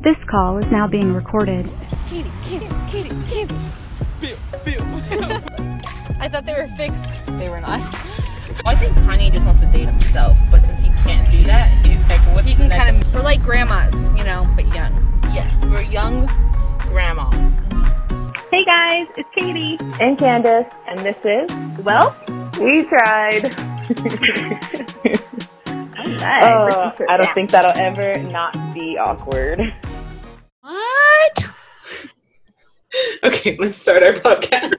This call is now being recorded. Katie. Bill. I thought they were fixed. They were not. I think Kanye just wants to date himself, but since he can't do that, he's like, what's He can kind of, we're like grandmas, you know, but young. Yes, we're young grandmas. Hey guys, it's Katie. And Candace, and this is, well, we tried. I don't think that'll ever not be awkward. What? Okay, let's start our podcast.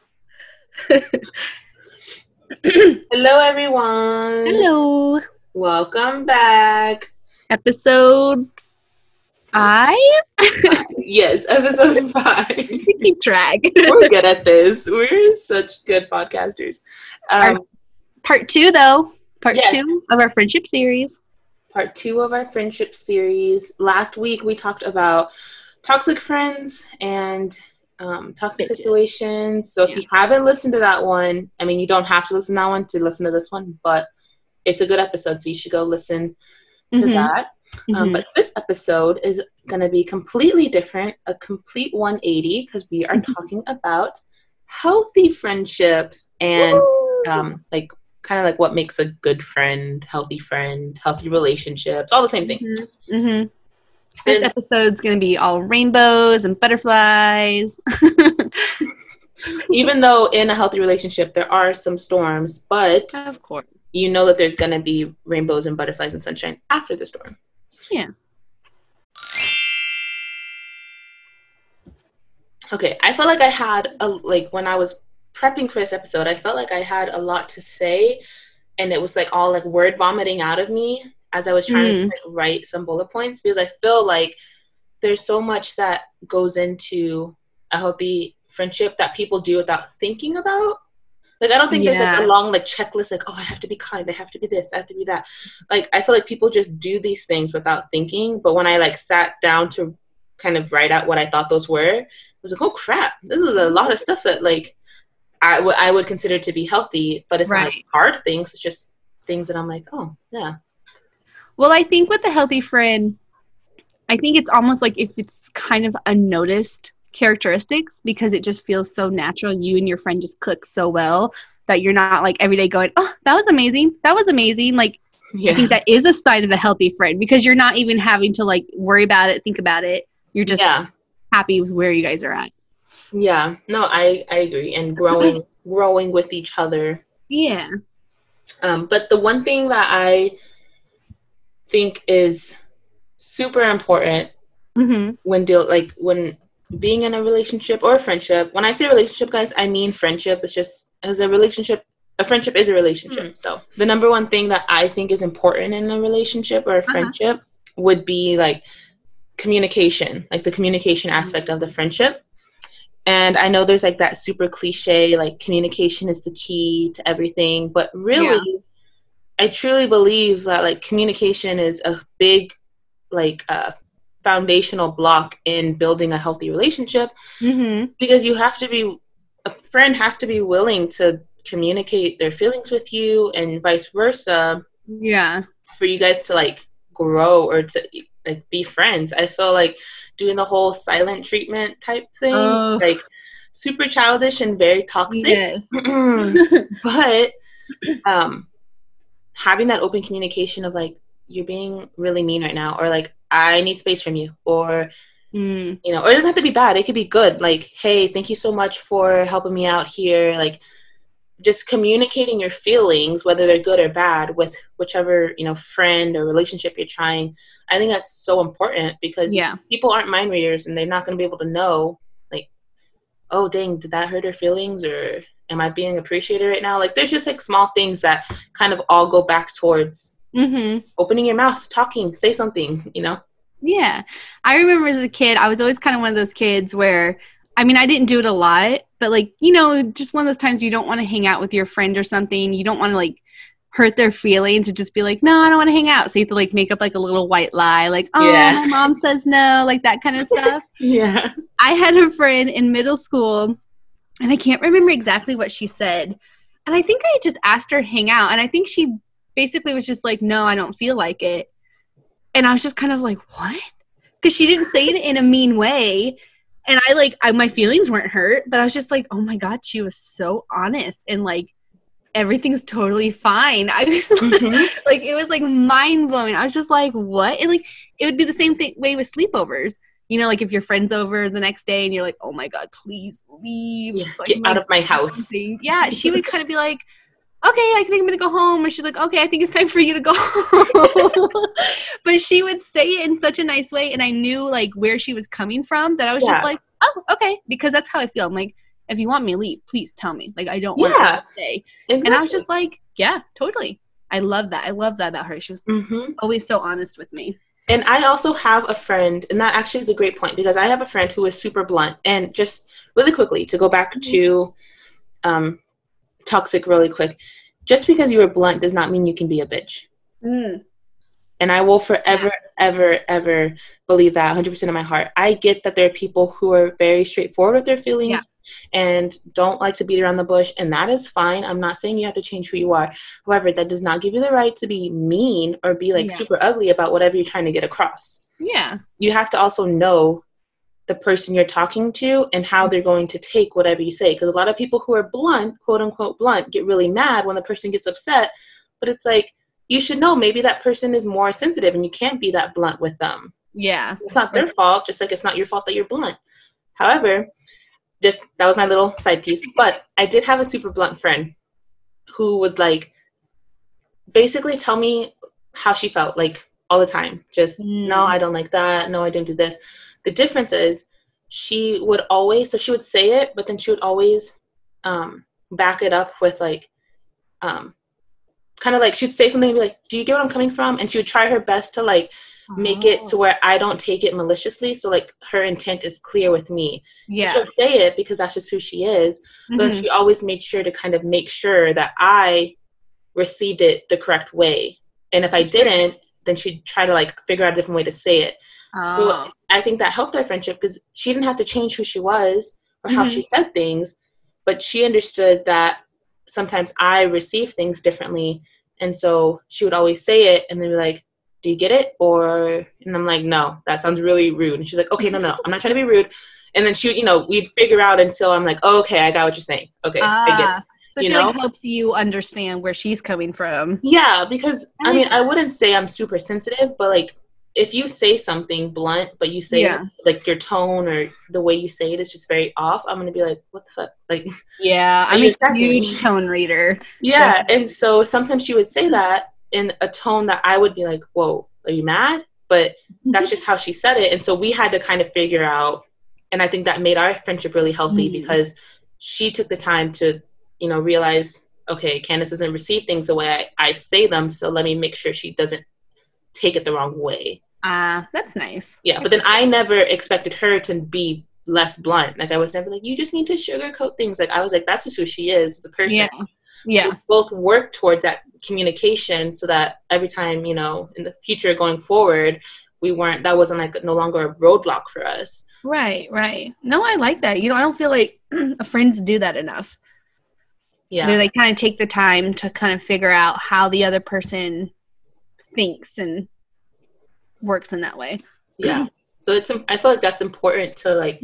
Hello, everyone. Hello. Welcome back. Episode 5? Yes, episode 5. You should keep track. We're good at this. We're such good podcasters. Part 2, though. Part yes. 2 of our friendship series. Part 2 of our friendship series. Last week, we talked about toxic friends and toxic situations. So if you haven't listened to that one, I mean, you don't have to listen to that one to listen to this one, but it's a good episode, so you should go listen to that. But this episode is going to be completely different, a complete 180, because we are talking about healthy friendships and like kind of like what makes a good friend, healthy relationships, all the same thing. This episode's going to be all rainbows and butterflies. Even though in a healthy relationship there are some storms, but of course, you know that there's going to be rainbows and butterflies and sunshine after the storm. Yeah. Okay, I felt like I had when I was prepping for this episode, I felt like I had a lot to say, and it was like all like word vomiting out of me as I was trying to write some bullet points, because I feel like there's so much that goes into a healthy friendship that people do without thinking about. Like, I don't think there's like a long like checklist, like, oh, I have to be kind, I have to be this, I have to be that. Like, I feel like people just do these things without thinking. But when I like sat down to kind of write out what I thought those were, I was like, oh crap, this is a lot of stuff that like I would consider to be healthy, but it's not like hard things. It's just things that I'm like, oh yeah. Well, I think with a healthy friend, I think it's almost like if it's kind of unnoticed characteristics, because it just feels so natural. You and your friend just click so well that you're not like every day going, oh, that was amazing. Like, I think that is a sign of a healthy friend, because you're not even having to like worry about it, think about it. You're just happy with where you guys are at. Yeah, no, I agree. And growing with each other. Yeah. But the one thing that I think is super important when being in a relationship or a friendship. When I say relationship, guys, I mean friendship. It's just as a friendship is a relationship. So the number one thing that I think is important in a relationship or a friendship would be like communication, like the communication aspect of the friendship. And I know there's like that super cliche, like communication is the key to everything, but really, I truly believe that like communication is a big foundational block in building a healthy relationship, because a friend has to be willing to communicate their feelings with you and vice versa. Yeah. For you guys to like grow or to like be friends. I feel like doing the whole silent treatment type thing, like super childish and very toxic. But having that open communication of like, you're being really mean right now, or like, I need space from you, or you know, or it doesn't have to be bad, it could be good, like, hey, thank you so much for helping me out here. Like, just communicating your feelings, whether they're good or bad, with whichever, you know, friend or relationship you're trying. I think that's so important, because people aren't mind readers, and they're not going to be able to know, like, oh, dang, did that hurt her feelings, or am I being appreciated right now? Like, there's just like small things that kind of all go back towards opening your mouth, talking, say something, you know? Yeah. I remember as a kid, I was always kind of one of those kids where, I mean, I didn't do it a lot, but like, you know, just one of those times you don't want to hang out with your friend or something. You don't want to like hurt their feelings, and just be like, no, I don't want to hang out. So you have to like make up like a little white lie, like, oh, my mom says no, like that kind of stuff. I had a friend in middle school, and I can't remember exactly what she said. And I think I just asked her to hang out, and I think she basically was just like, no, I don't feel like it. And I was just kind of like, what? because she didn't say it in a mean way. And my feelings weren't hurt, but I was just like, oh my God, she was so honest. And like, everything's totally fine. I was like, it was like mind blowing. I was just like, what? And like, it would be the same way with sleepovers. You know, like if your friend's over the next day and you're like, oh my God, please leave. Yeah, so get out of my house. Something. Yeah, she would kind of be like, okay, I think I'm going to go home. Or she's like, okay, I think it's time for you to go home. But she would say it in such a nice way. And I knew like where she was coming from, that I was just like, oh, okay. Because that's how I feel. I'm like, if you want me to leave, please tell me. Like, I don't want to stay. Exactly. And I was just like, yeah, totally. I love that. I love that about her. She was always so honest with me. And I also have a friend, and that actually is a great point, because I have a friend who is super blunt. And just really quickly, to go back to toxic really quick, just because you are blunt does not mean you can be a bitch. And I will forever, ever, ever believe that 100% of my heart. I get that there are people who are very straightforward with their feelings and don't like to beat around the bush, and that is fine. I'm not saying you have to change who you are. However, that does not give you the right to be mean or be like super ugly about whatever you're trying to get across. Yeah. You have to also know the person you're talking to and how they're going to take whatever you say. Because a lot of people who are blunt, quote unquote blunt, get really mad when the person gets upset. But it's like, you should know maybe that person is more sensitive and you can't be that blunt with them. Yeah. It's not their fault, just like it's not your fault that you're blunt. However, that was my little side piece. But I did have a super blunt friend who would like basically tell me how she felt like all the time. Just, no, I don't like that. No, I didn't do this. The difference is she would say it, but then she would always back it up with like, kind of like she'd say something and be like, do you get what I'm coming from? And she would try her best to like make it to where I don't take it maliciously. So like her intent is clear with me. Yeah. She'll say it because that's just who she is. But she always made sure to kind of make sure that I received it the correct way. And if I didn't, then she'd try to like figure out a different way to say it. So I think that helped our friendship because she didn't have to change who she was or how she said things, but she understood that sometimes I receive things differently. And so she would always say it and then be like, do you get it? And I'm like, no, that sounds really rude. And she's like, okay, no, I'm not trying to be rude. And then we'd figure out until I'm like, oh, okay, I got what you're saying. Okay, I get it. So she like helps you understand where she's coming from. Yeah, because I mean, I wouldn't say I'm super sensitive, but like if you say something blunt, but you say like your tone or the way you say it is just very off, I'm going to be like, what the fuck? Like, yeah, I'm a huge tone reader. Yeah. And so sometimes she would say that in a tone that I would be like, whoa, are you mad? But that's just how she said it. And so we had to kind of figure out, and I think that made our friendship really healthy because she took the time to, realize, okay, Candace doesn't receive things the way I say them. So let me make sure she doesn't take it the wrong way. That's nice. Yeah, but then I never expected her to be less blunt. Like I was never like, you just need to sugarcoat things. Like I was like, that's just who she is as a person. Yeah. So we both work towards that communication so that every time, in the future going forward, that wasn't like no longer a roadblock for us. Right. No, I like that. I don't feel like friends do that enough. Yeah. They kind of take the time to kind of figure out how the other person thinks and works in that way. Yeah. So I feel like that's important to like,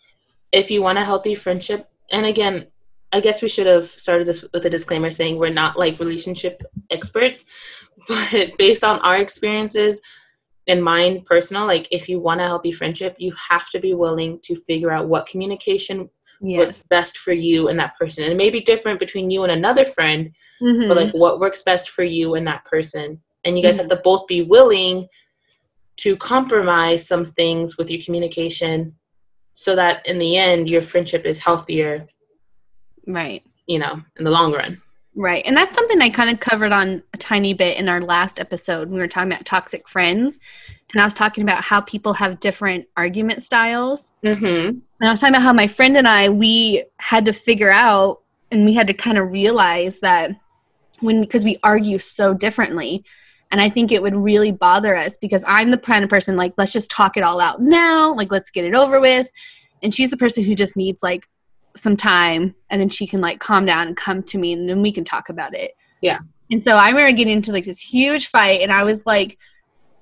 if you want a healthy friendship. And again, I guess we should have started this with a disclaimer saying we're not like relationship experts, but based on our experiences and mine personal, like if you want a healthy friendship, you have to be willing to figure out what communication works best for you and that person. And it may be different between you and another friend, but like what works best for you and that person. And you guys have to both be willing to compromise some things with your communication so that in the end, your friendship is healthier. Right. In the long run. Right. And that's something I kind of covered on a tiny bit in our last episode. We were talking about toxic friends. And I was talking about how people have different argument styles. And I was talking about how my friend and I, we had to figure out and we had to kind of realize that because we argue so differently. And I think it would really bother us because I'm the kind of person like, let's just talk it all out now. Like, let's get it over with. And she's the person who just needs like some time and then she can like calm down and come to me and then we can talk about it. Yeah. And so I remember getting into like this huge fight and I was like,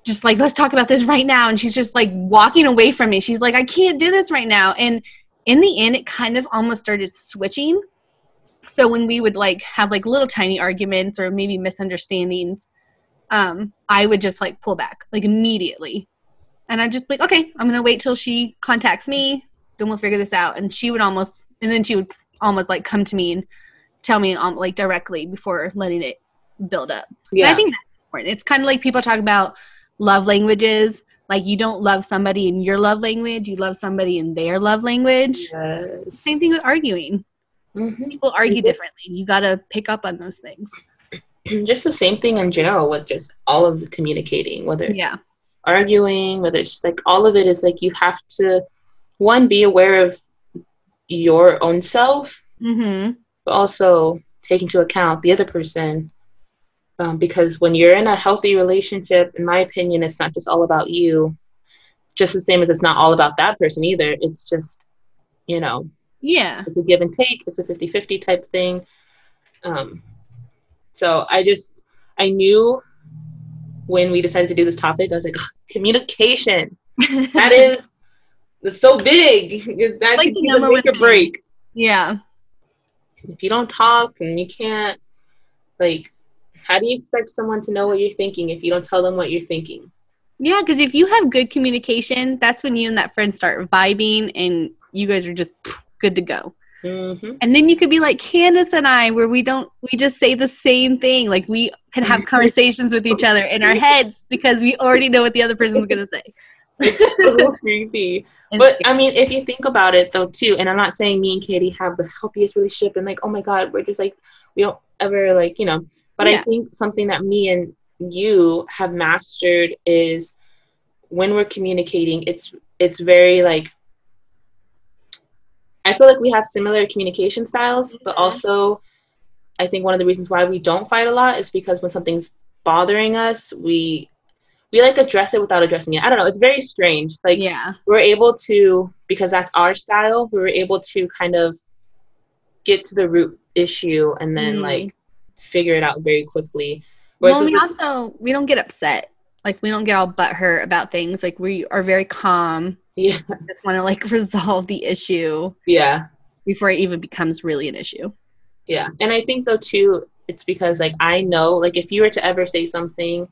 just like, let's talk about this right now. And she's just like walking away from me. She's like, I can't do this right now. And in the end, it kind of almost started switching. So when we would like have like little tiny arguments or maybe misunderstandings, I would just like pull back like immediately. And I'd just be like, okay, I'm going to wait till she contacts me. Then we'll figure this out. And she would almost like come to me and tell me like directly before letting it build up. Yeah. And I think that's important. It's kind of like people talk about love languages. Like you don't love somebody in your love language. You love somebody in their love language. Yes. Same thing with arguing. Mm-hmm. People argue differently. You got to pick up on those things. Just the same thing in general with just all of the communicating, whether it's arguing, whether it's just like all of it is like you have to, one, be aware of your own self, but also take into account the other person. Because when you're in a healthy relationship, in my opinion, it's not just all about you, just the same as it's not all about that person either. It's just, you know, it's a give and take. It's a 50-50 type thing. So I knew when we decided to do this topic, I was like, communication. It's so big. That like could be the make or break. Yeah. If you don't talk and you can't, like, how do you expect someone to know what you're thinking if you don't tell them what you're thinking? Yeah, because if you have good communication, that's when you and that friend start vibing and you guys are just good to go. Mm-hmm. And then you could be like Candace and I, where we just say the same thing. Like we can have conversations with each other in our heads because we already know what the other person's going to say. It's so creepy. But I mean, if you think about it though too, and I'm not saying me and Katie have the healthiest relationship and like, oh my God, we're just like, we don't ever like, you know, but I think something that me and you have mastered is when we're communicating, it's very like, I feel like we have similar communication styles, but also I think one of the reasons why we don't fight a lot is because when something's bothering us, we like address it without addressing it. I don't know. It's very strange. Like we're able to, because that's our style, we were able to kind of get to the root issue and then like figure it out very quickly. Whereas we don't get upset. Like we don't get all butthurt about things. Like we are very calm. Yeah. Just want to like resolve the issue. Yeah. Before it even becomes really an issue. Yeah. And I think though too, it's because like I know, like if you were to ever say something,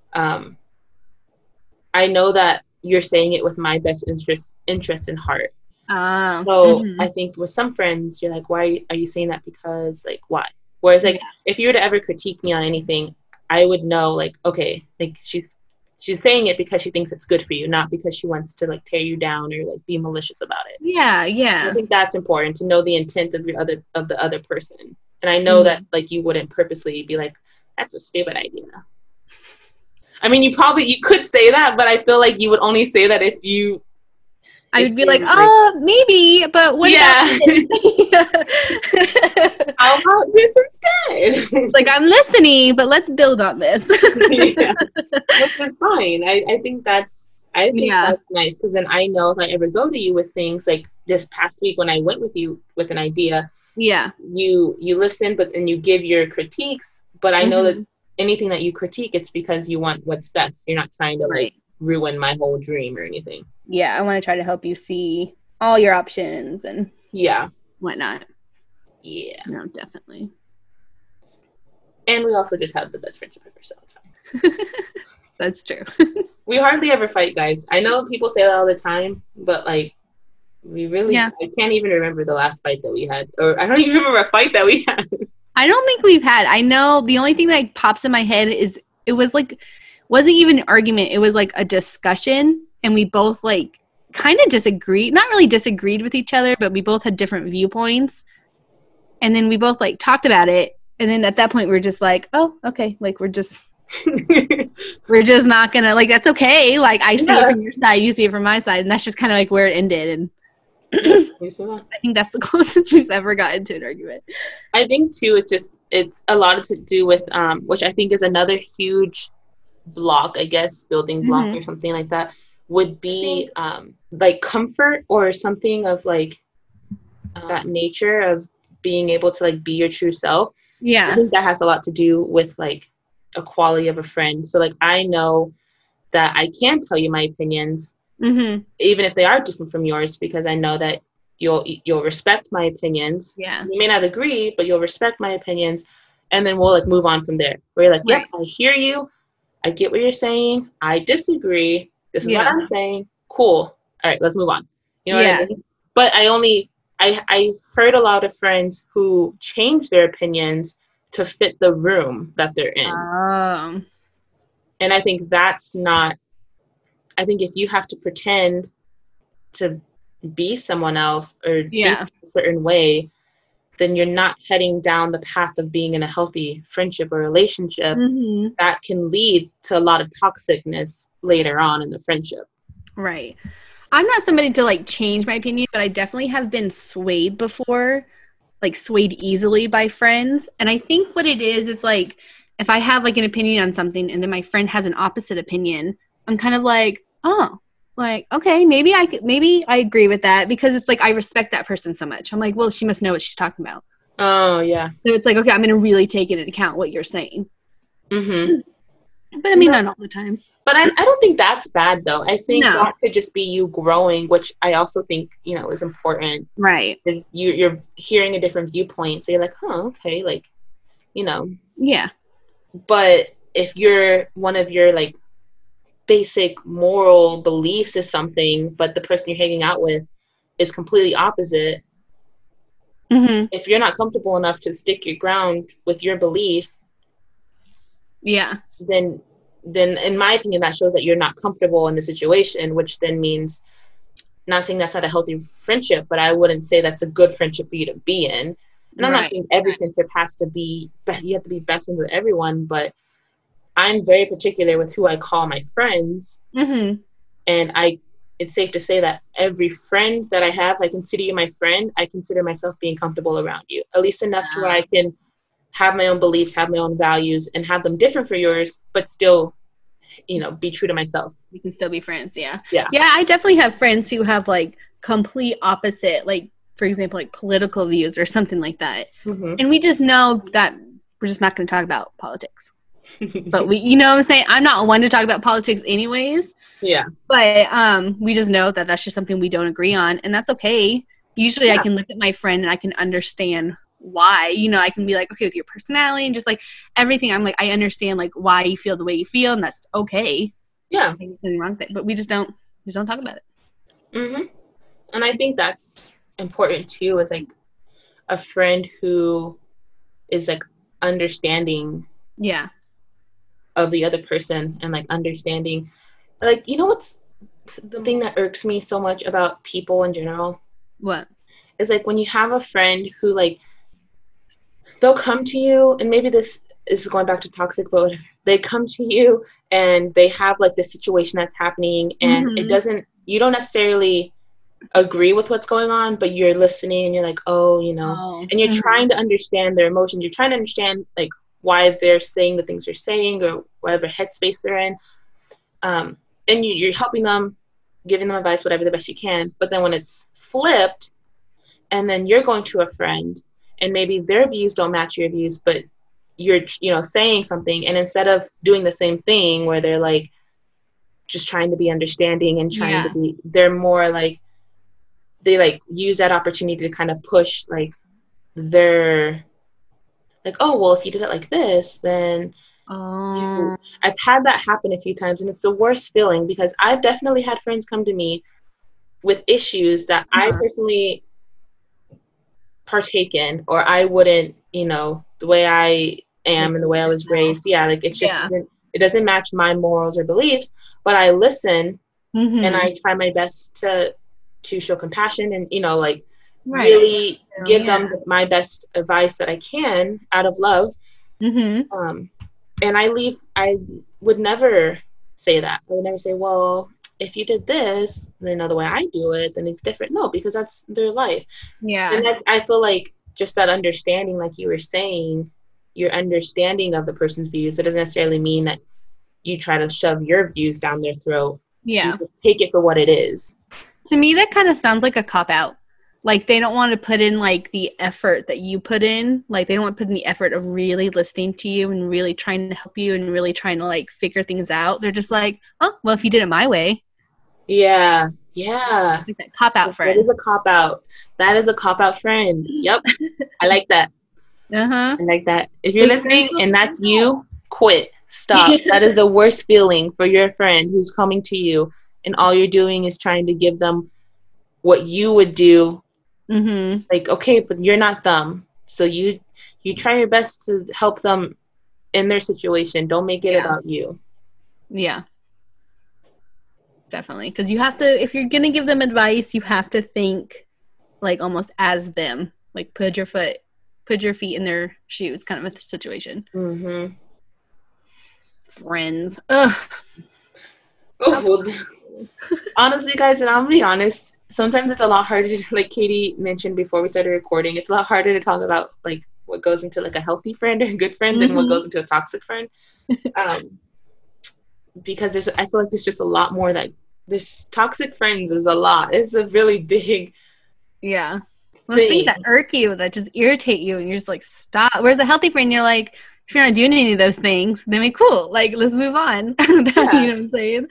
I know that you're saying it with my best interest in heart. So I think with some friends, you're like, why are you saying that? Because like, why? Whereas like, if you were to ever critique me on anything, I would know like, okay, like she's saying it because she thinks it's good for you, not because she wants to like tear you down or like be malicious about it. Yeah. Yeah. I think that's important to know the intent of the other person. And I know that like, you wouldn't purposely be like, that's a stupid idea. I mean, you could say that, but I feel like you would only say that if you. I would be like, maybe, but what about how about this instead? Like, I'm listening, but let's build on this. Yeah. Which is fine. I think that's nice, because then I know if I ever go to you with things like this past week when I went with you with an idea, you listen, but then you give your critiques, but I know that anything that you critique, it's because you want what's best. You're not trying to like ruin my whole dream or anything. Yeah, I want to try to help you see all your options and whatnot. Yeah. No, definitely. And we also just have the best friendship ever, so it's fine. That's true. We hardly ever fight, guys. I know people say that all the time, but like we really I can't even remember the last fight that we had. Or I don't even remember a fight that we had. I don't think we've had. I know the only thing that pops in my head is it was like, wasn't even an argument. It was like a discussion, and we both like kind of disagreed. Not really disagreed with each other, but we both had different viewpoints. And then we both like talked about it. And then at that point, we were just like, oh, okay. Like we're just not gonna like, that's okay. Like I see it from your side, you see it from my side. And that's just kind of like where it ended. And I think that's the closest we've ever gotten to an argument. I think too, it's a lot to do with which I think is another huge block, I guess, building block or something like that, would be like comfort or something of like that nature of being able to like be your true self. I think that has a lot to do with like a quality of a friend. So like I know that I can tell you my opinions, mm-hmm. even if they are different from yours, because I know that you'll respect my opinions. Yeah. You may not agree, but you'll respect my opinions, and then we'll like move on from there. Where you're like, yep, I hear you. I get what you're saying. I disagree. This is what I'm saying. Cool. All right, let's move on. You know what I mean? But I've heard a lot of friends who change their opinions to fit the room that they're in. And I think that's not, I think if you have to pretend to be someone else or think a certain way, then you're not heading down the path of being in a healthy friendship or relationship that can lead to a lot of toxicness later on in the friendship. Right. I'm not somebody to like change my opinion, but I definitely have been swayed before, like swayed easily by friends. And I think what it is, it's like, if I have like an opinion on something and then my friend has an opposite opinion, I'm kind of like, oh, like, okay, maybe I agree with that, because it's like, I respect that person so much. I'm like, well, she must know what she's talking about. Oh, yeah. So it's like, okay, I'm going to really take into account what you're saying. Mm-hmm. But I mean, not all the time. But I don't think that's bad, though. I think that could just be you growing, which I also think, you know, is important. Right. Is you're hearing a different viewpoint. So you're like, huh, okay, like, you know. Yeah. But if you're one of your, like, basic moral beliefs is something, but the person you're hanging out with is completely opposite, if you're not comfortable enough to stick your ground with your belief, then in my opinion, that shows that you're not comfortable in the situation, which then means, not saying that's not a healthy friendship, but I wouldn't say that's a good friendship for you to be in. And I'm not saying every friendship has to be, you have to be best friends with everyone, but I'm very particular with who I call my friends. And it's safe to say that every friend that I have, I consider you my friend. I consider myself being comfortable around you, at least enough to where I can have my own beliefs, have my own values, and have them different for yours, but still, you know, be true to myself. We can still be friends. Yeah. Yeah. I definitely have friends who have like complete opposite, like, for example, like political views or something like that. And we just know that we're just not going to talk about politics. But we, you know what I'm saying? I'm not one to talk about politics anyways. Yeah. But we just know that that's just something we don't agree on. And that's okay. Usually I can look at my friend and I can understand why. You know, I can be like, okay, with your personality and just like everything, I'm like, I understand like why you feel the way you feel, and that's okay. Yeah. There's nothing wrong with it. But we just don't talk about it. And I think that's important too, is like a friend who is like understanding of the other person, and like understanding, like, you know what's the thing that irks me so much about people in general? What? Is like when you have a friend who like, they'll come to you, and maybe this is going back to toxic, but whatever. They come to you and they have like this situation that's happening, and you don't necessarily agree with what's going on, but you're listening and you're like, oh, you know, and you're trying to understand their emotions. You're trying to understand like why they're saying the things they're saying, or whatever headspace they're in. And you're helping them, giving them advice, whatever, the best you can. But then when it's flipped, and then you're going to a friend, and maybe their views don't match your views, but you're, you know, saying something, and instead of doing the same thing where they're like just trying to be understanding and trying to be, they're more like, they like use that opportunity to kind of push like their, like, oh, well, if you did it like this, then I've had that happen a few times, and it's the worst feeling, because I've definitely had friends come to me with issues that I personally partake in, or I wouldn't, you know, the way I am and the way I was raised. Yeah, like it's just, it doesn't match my morals or beliefs, but I listen and I try my best to show compassion and, you know, like really give them my best advice that I can out of love. And I would never say that. I would never say, well, if you did this, then the way I do it, then it's different. No, because that's their life. Yeah. And that's, I feel like just that understanding, like you were saying, your understanding of the person's views, it doesn't necessarily mean that you try to shove your views down their throat. Yeah. You take it for what it is. To me, that kind of sounds like a cop-out. Like, they don't want to put in, like, the effort that you put in. Like, they don't want to put in the effort of really listening to you and really trying to help you and really trying to, like, figure things out. They're just like, oh, well, if you did it my way. Yeah. Yeah. Like that cop-out friend. That is a cop-out. That is a cop-out friend. Yep. I like that. Uh-huh. I like that. If you're listening and that's you, quit. Stop. That is the worst feeling for your friend who's coming to you and all you're doing is trying to give them what you would do. Mm-hmm. Like, okay, but you're not them. So you try your best to help them in their situation. Don't make it about you. Yeah. Definitely. Because you have to, if you're going to give them advice, you have to think, like, almost as them. Like, put your feet in their shoes kind of a situation. Mm-hmm. Friends. Ugh. Oh, honestly, guys, and I'm going to be honest, sometimes it's a lot harder to, like Katie mentioned before we started recording, it's a lot harder to talk about, like, what goes into, like, a healthy friend or a good friend than what goes into a toxic friend. Because I feel like there's just a lot more there's toxic friends is a lot. It's a really big those things that irk you, that just irritate you, and you're just like, stop. Whereas a healthy friend, you're like, if you're not doing any of those things, then we're cool. Like, let's move on. You know what I'm saying?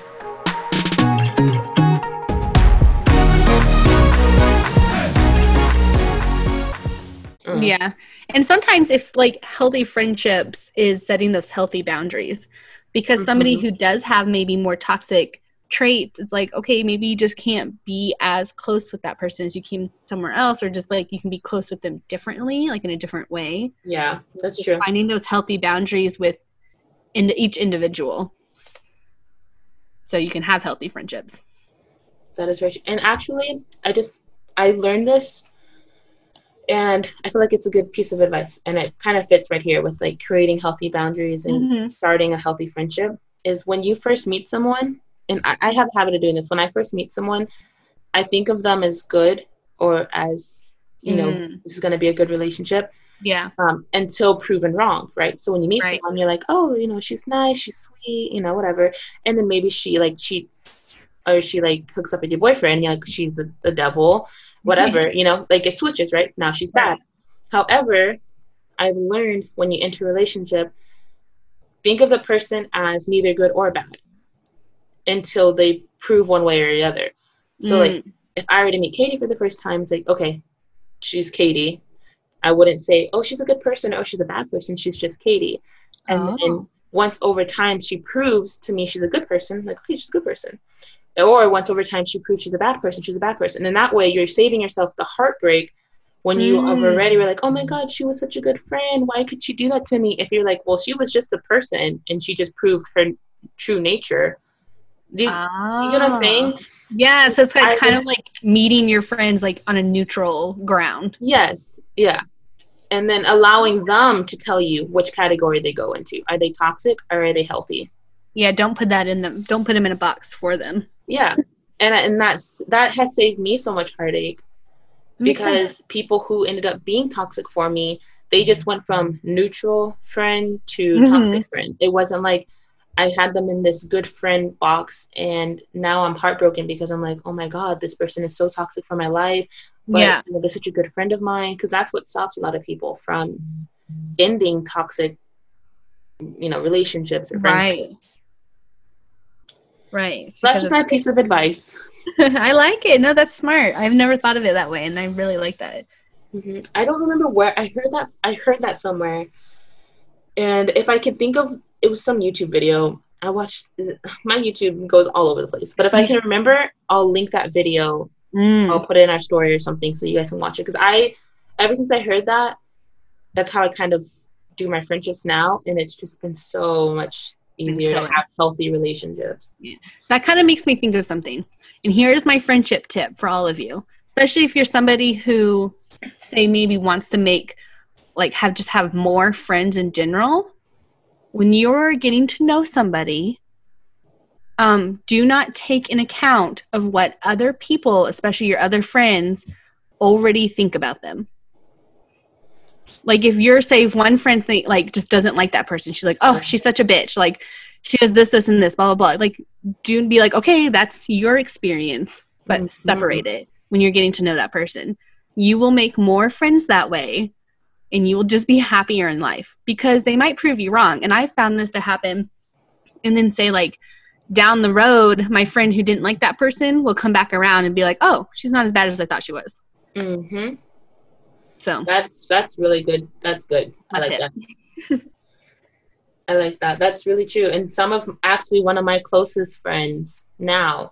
Yeah. And sometimes if, like, healthy friendships is setting those healthy boundaries, because somebody who does have maybe more toxic traits, it's like, okay, maybe you just can't be as close with that person as you can somewhere else, or just, like, you can be close with them differently, like, in a different way. Yeah, that's just true. Finding those healthy boundaries with each individual so you can have healthy friendships. That is right. And actually, I learned this, and I feel like it's a good piece of advice, and it kind of fits right here with, like, creating healthy boundaries and starting a healthy friendship, is when you first meet someone, and I have a habit of doing this, when I first meet someone, I think of them as good, or as, you know, this is going to be a good relationship. Yeah. Until proven wrong, right? So when you meet someone, you're like, oh, you know, she's nice, she's sweet, you know, whatever. And then maybe she, like, cheats, or she, like, hooks up with your boyfriend. You're like, she's the devil, whatever, you know, like, it switches, right? Now she's bad. However, I've learned when you enter a relationship, think of the person as neither good or bad until they prove one way or the other. So, like, if I were to meet Katie for the first time, it's like, okay, she's Katie. I wouldn't say, oh, she's a good person, or she's a bad person. She's just Katie. And then once over time she proves to me she's a good person, like, okay, she's a good person. Or once over time she proves she's a bad person, she's a bad person. And that way you're saving yourself the heartbreak when you have already were like, oh my God, she was such a good friend. Why could she do that to me? If you're like, well, she was just a person and she just proved her true nature. You know what I'm saying? Yeah, so it's like kind of like meeting your friends, like, on a neutral ground. Yes, yeah. And then allowing them to tell you which category they go into. Are they toxic or are they healthy? Yeah, don't put that in them. Don't put them in a box for them. Yeah, and that has saved me so much heartache, because people who ended up being toxic for me, they just went from neutral friend to toxic friend. It wasn't like I had them in this good friend box, and now I'm heartbroken because I'm like, oh my God, this person is so toxic for my life, but you know, they're such a good friend of mine. Because that's what stops a lot of people from ending toxic, you know, relationships or friendships. Right. So that's just my piece of advice. I like it. No, that's smart. I've never thought of it that way, and I really like that. I don't remember where I heard that. I heard that somewhere, and if I can think of, it was some YouTube video I watched. My YouTube goes all over the place, but if I can remember, I'll link that video. I'll put it in our story or something so you guys can watch it. Because ever since I heard that, that's how I kind of do my friendships now, and it's just been so much easier to have healthy relationships. Yeah. That kind of makes me think of something. And here's my friendship tip for all of you, especially if you're somebody who, say, maybe wants to make, like, have more friends in general. When you're getting to know somebody, do not take in account of what other people, especially your other friends, already think about them. Like, if you're, say, if one friend like just doesn't like that person, she's like, oh, she's such a bitch, like, she does this and this, blah blah blah. Like, do be like, okay, that's your experience, but separate it. when you're getting to know that person. You will make more friends that way, and you will just be happier in life because they might prove you wrong. And I found this to happen. And then say, like, down the road, my friend who didn't like that person will come back around and be like, oh, she's not as bad as I thought she was. Mm-hmm. So that's really good. That's good. I like that. I like that. That's really true. And actually one of my closest friends now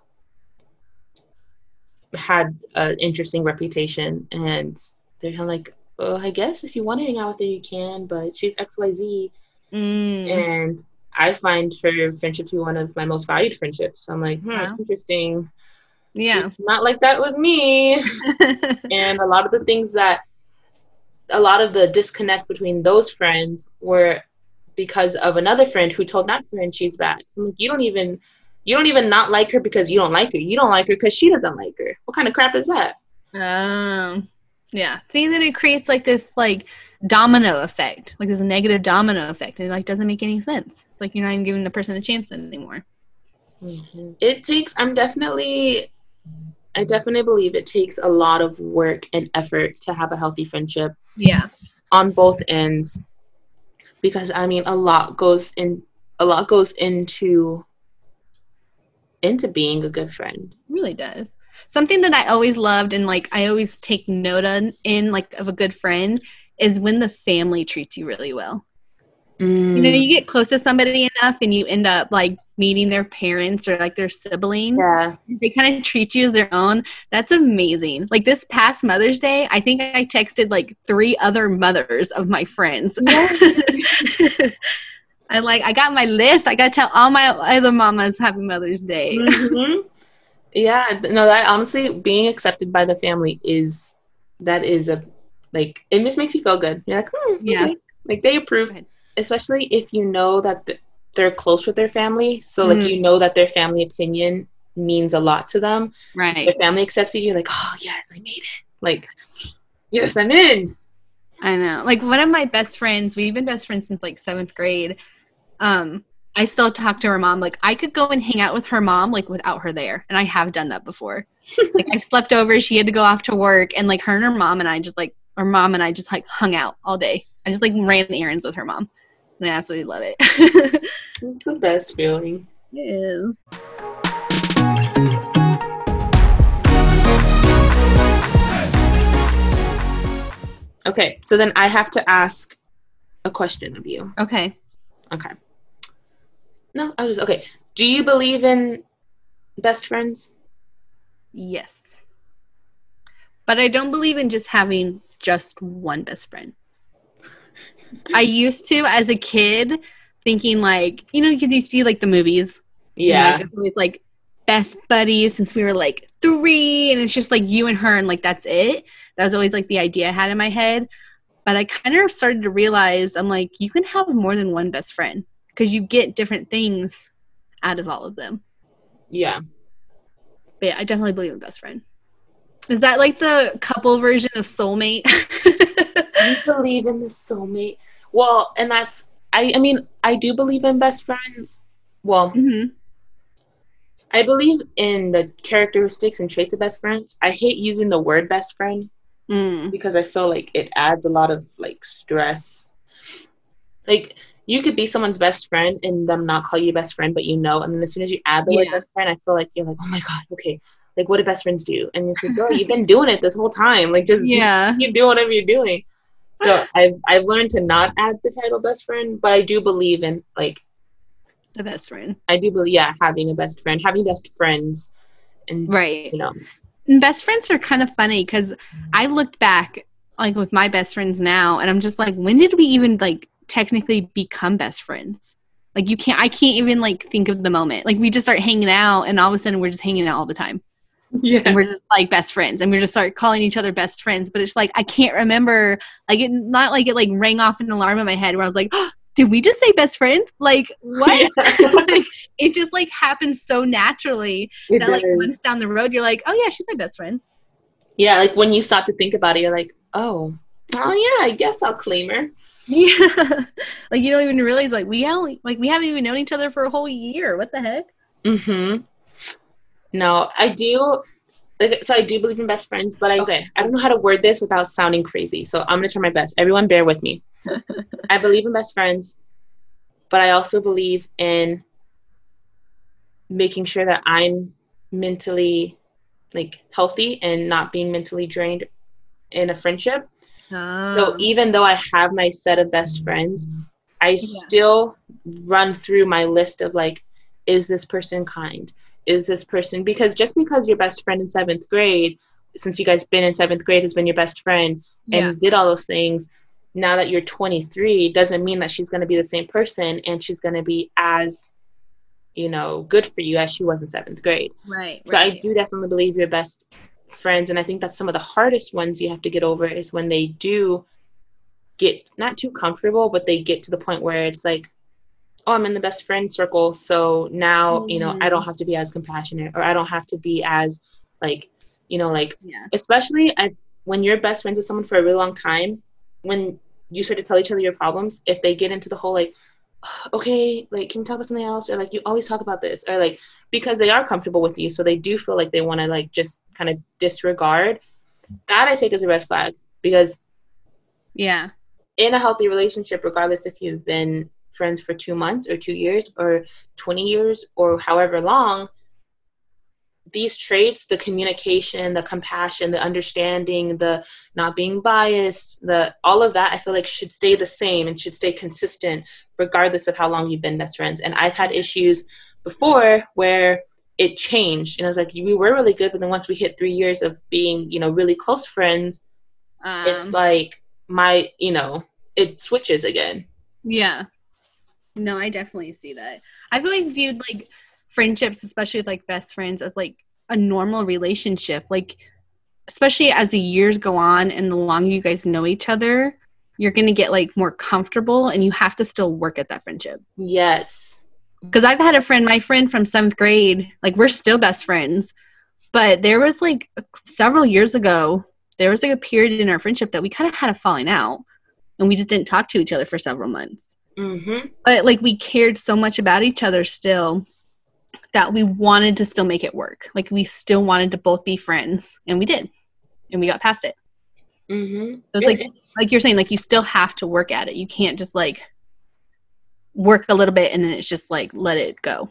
had an interesting reputation, and they're kind of like, oh, I guess if you want to hang out with her, you can, but she's XYZ. And I find her friendship to be one of my most valued friendships. So I'm like, it's interesting. Yeah. She's not like that with me. And a lot of the disconnect between those friends were because of another friend who told that friend she's bad. So I'm like, you don't even not like her because you don't like her. You don't like her because she doesn't like her. What kind of crap is that? Yeah. See, then it creates like this like domino effect, like this negative domino effect, and it like doesn't make any sense. It's like you're not even giving the person a chance anymore. Mm-hmm. I definitely believe it takes a lot of work and effort to have a healthy friendship. Yeah. On both ends, because I mean, a lot goes into being a good friend. It really does. Something that I always loved and like I always take note of a good friend is when the family treats you really well. You know, you get close to somebody enough and you end up like meeting their parents or like their siblings. Yeah. They kind of treat you as their own. That's amazing. Like this past Mother's Day, I think I texted like 3 other mothers of my friends. Yeah. I got my list. I got to tell all my other mamas Happy Mother's Day. Mm-hmm. Yeah. No, that honestly, being accepted by the family it just makes you feel good. You're like, yeah. Okay. Like they approve. Especially if you know that they're close with their family. So, like, you know that their family opinion means a lot to them. Right. Their family accepts you. You're like, oh, yes, I made it. Like, yes, I'm in. I know. Like, one of my best friends, we've been best friends since, like, 7th grade. I still talk to her mom. Like, I could go and hang out with her mom, like, without her there. And I have done that before. Like, I've slept over. She had to go off to work. And, like, her mom and I just, like, hung out all day. I just, like, ran the errands with her mom. And I absolutely love it. It's the best feeling. It is. Okay, so then I have to ask a question of you. Okay. No, okay. Do you believe in best friends? Yes. But I don't believe in just having just one best friend. I used to, as a kid, thinking like, you know, because you see like the movies. Yeah. It's always like best buddies since we were like 3, and it's just like you and her, and like that's it. That was always like the idea I had in my head. But I kind of started to realize, I'm like, you can have more than one best friend because you get different things out of all of them. Yeah. But yeah, I definitely believe in best friend. Is that like the couple version of soulmate? I believe in the soulmate. Well, and that's, I mean, I do believe in best friends. Well, I believe in the characteristics and traits of best friends. I hate using the word best friend because I feel like it adds a lot of like stress. Like you could be someone's best friend and them not call you best friend, but you know, and then as soon as you add the word best friend, I feel like you're like, oh my God, okay. Like, what do best friends do? And it's like, girl, you've been doing it this whole time. Like, just keep doing whatever you're doing. So I've learned to not add the title best friend, but I do believe in, like, the best friend. I do believe, having a best friend, having best friends. And, right. You know. And best friends are kind of funny because I looked back, like, with my best friends now, and I'm just like, when did we even, like, technically become best friends? Like, I can't even, like, think of the moment. Like, we just start hanging out, and all of a sudden we're just hanging out all the time. Yeah. And we're just like best friends, and we just start calling each other best friends. But it's like I can't remember, like it not like it like rang off an alarm in my head where I was like, oh, did we just say best friends? Like what? Yeah. Like, it just like happens so naturally that like once down the road you're like, oh yeah, she's my best friend. Yeah, like when you stop to think about it, you're like, oh yeah, I guess I'll claim her. Yeah, like you don't even realize like we haven't even known each other for a whole year. What the heck? No, I do. So I do believe in best friends, but I don't know how to word this without sounding crazy. So I'm going to try my best. Everyone bear with me. I believe in best friends, but I also believe in making sure that I'm mentally like healthy and not being mentally drained in a friendship. So even though I have my set of best friends, I still run through my list of like, is this person kind? Is this person, because just because your best friend in 7th grade, since you guys been in 7th grade, has been your best friend and did all those things, now that you're 23, doesn't mean that she's going to be the same person and she's going to be as, you know, good for you as she was in 7th grade. Right. So I do definitely believe your best friends, and I think that's some of the hardest ones you have to get over, is when they do get not too comfortable, but they get to the point where it's like, oh, I'm in the best friend circle, so now, you know, I don't have to be as compassionate, or I don't have to be as, like, you know, like, especially when you're best friends with someone for a really long time, when you start to tell each other your problems, if they get into the whole, like, okay, like, can we talk about something else? Or, like, you always talk about this. Or, like, because they are comfortable with you, so they do feel like they want to, like, just kind of disregard. That I take as a red flag, because in a healthy relationship, regardless if you've been friends for 2 months or 2 years or 20 years or however long, these traits, the communication, the compassion, the understanding, the not being biased, all of that, I feel like should stay the same and should stay consistent regardless of how long you've been best friends. And I've had issues before where it changed, and I was like, we were really good, but then once we hit 3 years of being, you know, really close friends, it's like it switches again. No, I definitely see that. I've always viewed like friendships, especially with like best friends, as like a normal relationship. Like, especially as the years go on and the longer you guys know each other, you're going to get like more comfortable, and you have to still work at that friendship. Yes. Because I've had my friend from 7th grade, like we're still best friends, but there was like several years ago, there was like a period in our friendship that we kind of had a falling out, and we just didn't talk to each other for several months. But like we cared so much about each other still that we wanted to still make it work. Like we still wanted to both be friends, and we did, and we got past it. So it's like you're saying, like you still have to work at it. You can't just like work a little bit and then it's just like let it go.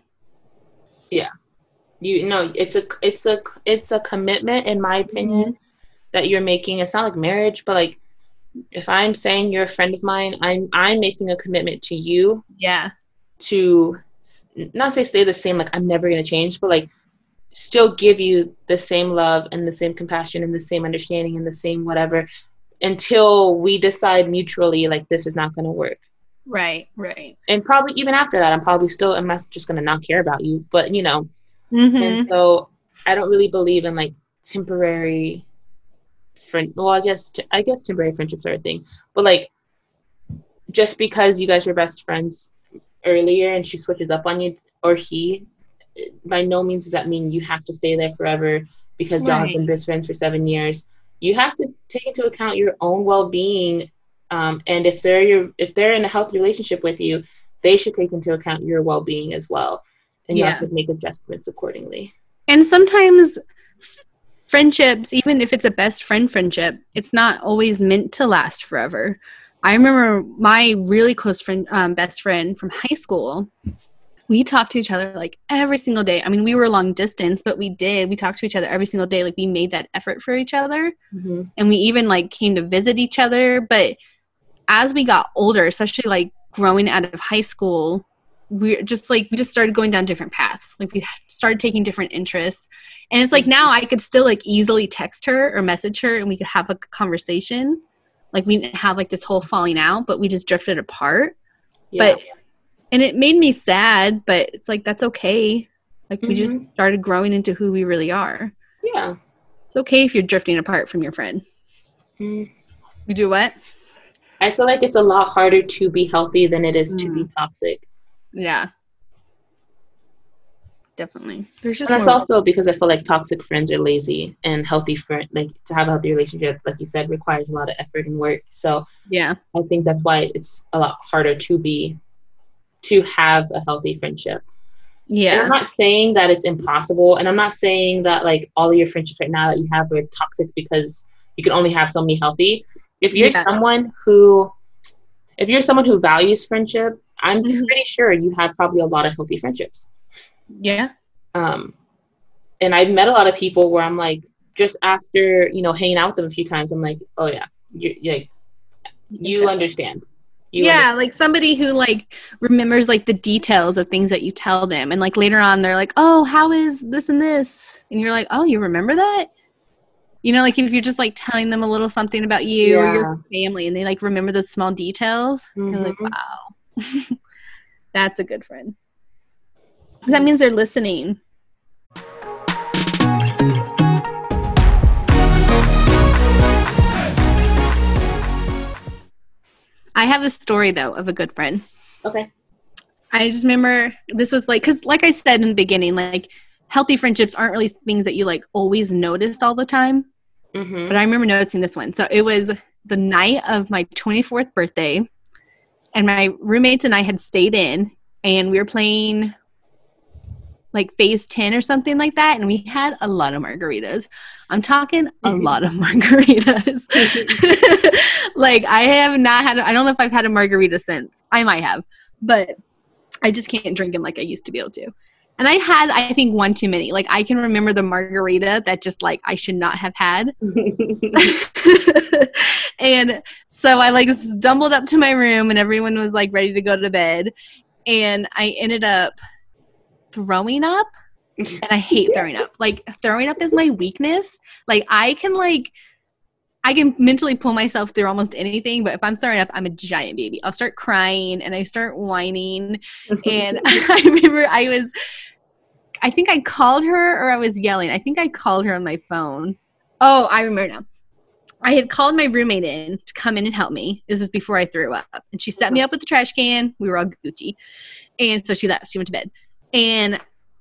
You know, it's a commitment, in my opinion, that you're making. It's not like marriage, but like, if I'm saying you're a friend of mine, I'm making a commitment to you. To not say stay the same, like I'm never going to change, but like still give you the same love and the same compassion and the same understanding and the same whatever, until we decide mutually like this is not going to work. Right. And probably even after that, I'm not just going to not care about you, but you know. And so I don't really believe in like temporary I guess temporary friendships are a thing, but like just because you guys were best friends earlier and she switches up on you, or he, by no means does that mean you have to stay there forever, because y'all have been best friends for 7 years. You have to take into account your own well-being, and if they're in a healthy relationship with you, they should take into account your well-being as well, and y'all could make adjustments accordingly. And sometimes friendships, even if it's a best friend friendship, it's not always meant to last forever. I remember my really close friend, best friend from high school, we talked to each other like every single day. I mean, we were long distance, but we talked to each other every single day. Like we made that effort for each other. And we even like came to visit each other. But as we got older, especially like growing out of high school, we just started going down different paths. Like we started taking different interests, and it's like now I could still like easily text her or message her, and we could have a conversation. Like we didn't have like this whole falling out, but we just drifted apart. And it made me sad, but it's like that's okay. Like we just started growing into who we really are. It's okay if you're drifting apart from your friend. You do what? I feel like it's a lot harder to be healthy than it is to be toxic. Definitely. That's also because I feel like toxic friends are lazy, and healthy friend, like to have a healthy relationship, like you said, requires a lot of effort and work. So I think that's why it's a lot harder to have a healthy friendship. Yeah. And I'm not saying that it's impossible, and I'm not saying that like all of your friendships right now that you have are toxic because you can only have so many healthy. If you're someone who values friendship, I'm pretty sure you have probably a lot of healthy friendships. Yeah. And I've met a lot of people where I'm like, just after, you know, hanging out with them a few times, I'm like, oh yeah, you understand. Like somebody who like remembers like the details of things that you tell them, and like later on they're like, oh, how is this and this, and you're like, oh, you remember that? You know, like if you're just like telling them a little something about you or your family, and they like remember those small details, you're like, wow. That's a good friend. That means they're listening. I have a story, though, of a good friend. Okay. I just remember this was like, because like I said in the beginning, like healthy friendships aren't really things that you like always noticed all the time. Mm-hmm. But I remember noticing this one. So it was the night of my 24th birthday, and my roommates and I had stayed in, and we were playing like Phase 10 or something like that, and we had a lot of margaritas. I'm talking a lot of margaritas. Like I have not had, I don't know if I've had a margarita since. I might have, but I just can't drink them like I used to be able to. And I had, I think, one too many. Like I can remember the margarita that just like I should not have had. And so I like stumbled up to my room, and everyone was like ready to go to bed. And I ended up throwing up, and I hate throwing up. Like throwing up is my weakness. Like I can mentally pull myself through almost anything, but if I'm throwing up, I'm a giant baby. I'll start crying and I start whining. And I remember I think I called her, or I was yelling. I think I called her on my phone. Oh, I remember now. I had called my roommate in to come in and help me. This is before I threw up. And she set me up with the trash can. We were all Gucci. And so she left. She went to bed. And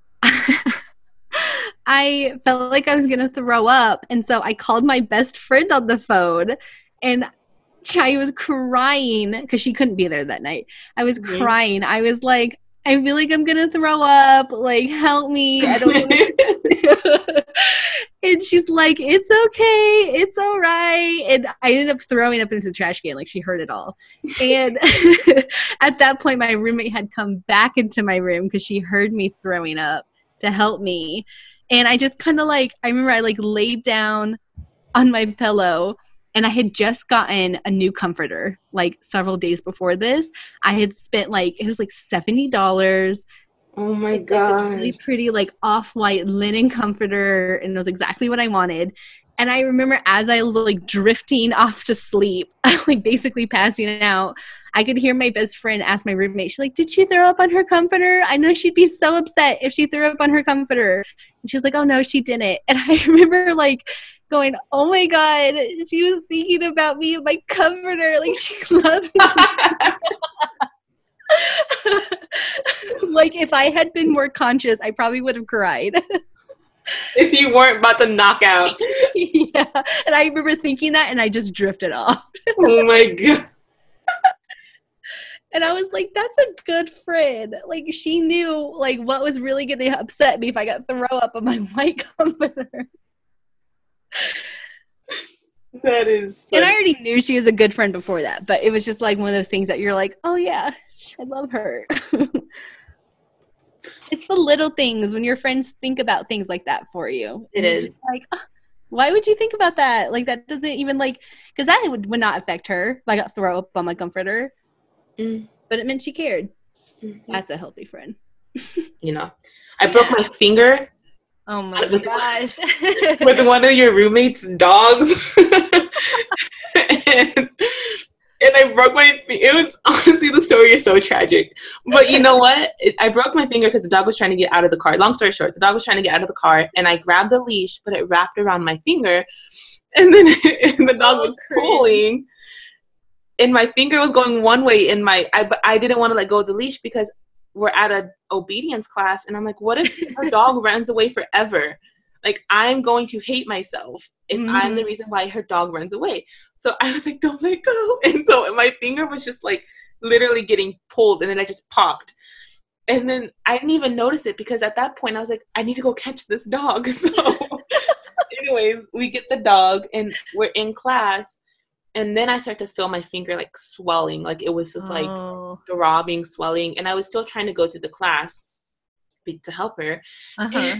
I felt like I was going to throw up. And so I called my best friend on the phone, and I was crying because she couldn't be there that night. I was crying. I was like, I feel like I'm going to throw up. Like, help me. I don't know what to do. And she's like, it's okay. It's all right. And I ended up throwing up into the trash can. Like, she heard it all. And at that point, my roommate had come back into my room because she heard me throwing up to help me. And I just kind of like, I remember I like laid down on my pillow, and I had just gotten a new comforter like several days before this. I had spent like, it was like $70. Oh my God. Like, this really pretty like off-white linen comforter, and it was exactly what I wanted. And I remember as I was like drifting off to sleep, like basically passing out, I could hear my best friend ask my roommate, she's like, did she throw up on her comforter? I know she'd be so upset if she threw up on her comforter. And she was like, oh no, she didn't. And I remember like going, oh my God, she was thinking about me and my comforter. Like she loves me. Like if I had been more conscious, I probably would have cried. If you weren't about to knock out. Yeah. And I remember thinking that, and I just drifted off. Oh my God. And I was like, that's a good friend. Like she knew like what was really going to upset me if I got throw up on my white comforter. That is funny. And I already knew she was a good friend before that, but it was just like one of those things that you're like, oh yeah, I love her. It's the little things when your friends think about things like that for you. It is like, oh, why would you think about that? Like that doesn't even like, because that would not affect her if I got throw up on my comforter. But it meant she cared. That's a healthy friend. You know, I broke my finger. Oh my gosh. With one of your roommate's dogs. And I broke my finger. It was honestly, the story is so tragic. But you know what? I broke my finger because the dog was trying to get out of the car. Long story short, the dog was trying to get out of the car, and I grabbed the leash, but it wrapped around my finger. And then the dog was pulling, and my finger was going one way. But I didn't want to let go of the leash because we're at an obedience class. And I'm like, what if her dog runs away forever? Like, I'm going to hate myself if I'm the reason why her dog runs away. So I was like, don't let go. And so my finger was just like literally getting pulled, and then I just popped. And then I didn't even notice it because at that point I was like, I need to go catch this dog. So anyways, we get the dog and we're in class. And then I start to feel my finger like swelling. Like it was just like throbbing, swelling. And I was still trying to go through the class to help her. And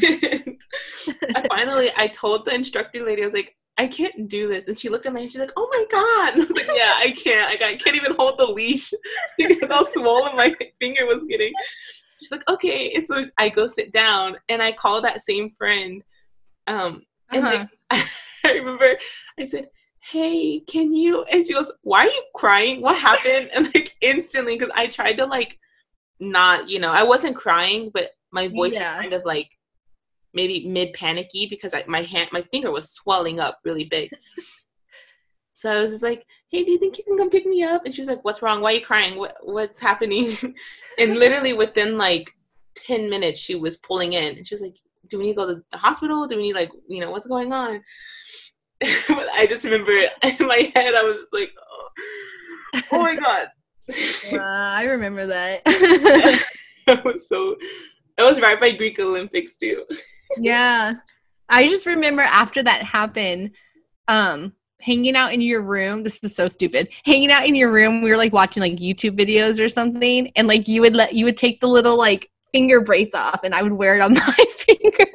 I told the instructor lady, I was like, I can't do this. And she looked at me and she's like, oh my God. And I was like, yeah, I can't. Like, I can't even hold the leash because how swollen my finger was getting. She's like, okay. And so I go sit down and I call that same friend. And like, I remember I said, hey, can you? And she goes, why are you crying? What happened? And like instantly, because I tried to like not, I wasn't crying, but my voice was kind of like maybe mid panicky because my finger was swelling up really big. So I was just like, hey, do you think you can come pick me up? And she was like, what's wrong? Why are you crying? What's happening? And literally within like 10 minutes, she was pulling in. And she was like, do we need to go to the hospital? Do we need what's going on? But I just remember in my head, I was just like, oh my God. I remember that. It was right by Greek Olympics too. Yeah. I just remember after that happened, hanging out in your room. This is so stupid. Hanging out in your room, we were like watching like YouTube videos or something, and like you would take the little like finger brace off, and I would wear it on my finger.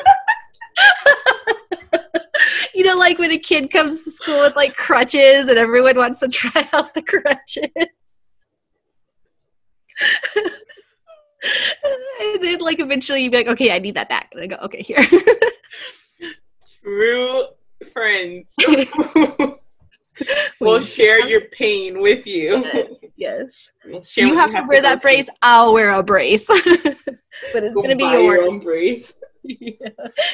Like when a kid comes to school with like crutches, and everyone wants to try out the crutches. And then like eventually you'd be like, okay, I need that back. And I go, okay, here. True friends. We'll share your pain with you. Yes. You have to wear that brace. I'll wear a brace. But it's going to be your own brace. Yeah.